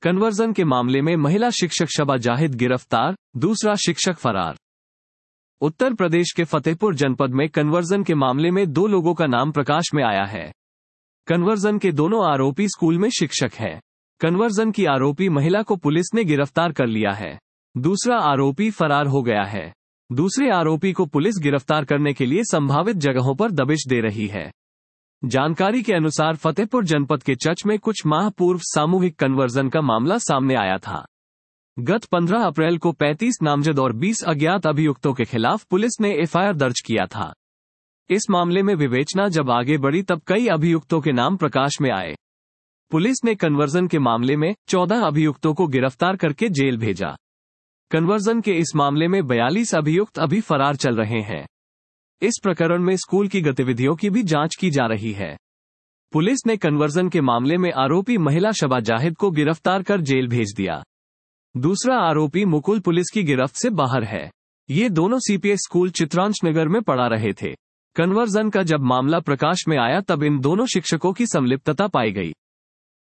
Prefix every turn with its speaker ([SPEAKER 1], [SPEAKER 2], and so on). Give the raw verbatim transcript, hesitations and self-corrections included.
[SPEAKER 1] Conversion के मामले में महिला शिक्षक शबा जाहिद गिरफ्तार, दूसरा शिक्षक फरार। उत्तर प्रदेश के फतेहपुर जनपद में कन्वर्जन के मामले में दो लोगों का नाम प्रकाश में आया है। कन्वर्जन के दोनों आरोपी स्कूल में शिक्षक हैं। कन्वर्जन की आरोपी महिला को पुलिस ने गिरफ्तार कर लिया है। दूसरा आरोपी फरार हो गया है। दूसरे आरोपी को पुलिस गिरफ्तार करने के लिए संभावित जगहों पर दबिश दे रही है। जानकारी के अनुसार फतेहपुर जनपद के चच में कुछ माह पूर्व सामूहिक कन्वर्जन का मामला सामने आया था। गत पंद्रह अप्रैल को पैंतीस नामजद और बीस अज्ञात अभियुक्तों के खिलाफ पुलिस ने एफ आई आर दर्ज किया था। इस मामले में विवेचना जब आगे बढ़ी तब कई अभियुक्तों के नाम प्रकाश में आए। पुलिस ने कन्वर्जन के मामले में चौदह अभियुक्तों को गिरफ्तार करके जेल भेजा। कन्वर्जन के इस मामले में बयालीस अभियुक्त अभी फरार चल रहे हैं। इस प्रकरण में स्कूल की गतिविधियों की भी जांच की जा रही है। पुलिस ने कन्वर्जन के मामले में आरोपी महिला शबा जाहिद को गिरफ्तार कर जेल भेज दिया। दूसरा आरोपी मुकुल पुलिस की गिरफ्त से बाहर है। ये दोनों C P S school Chitransh Nagar में पढ़ा रहे थे। कन्वर्जन का जब मामला प्रकाश में आया तब इन दोनों शिक्षकों की संलिप्तता पाई गई।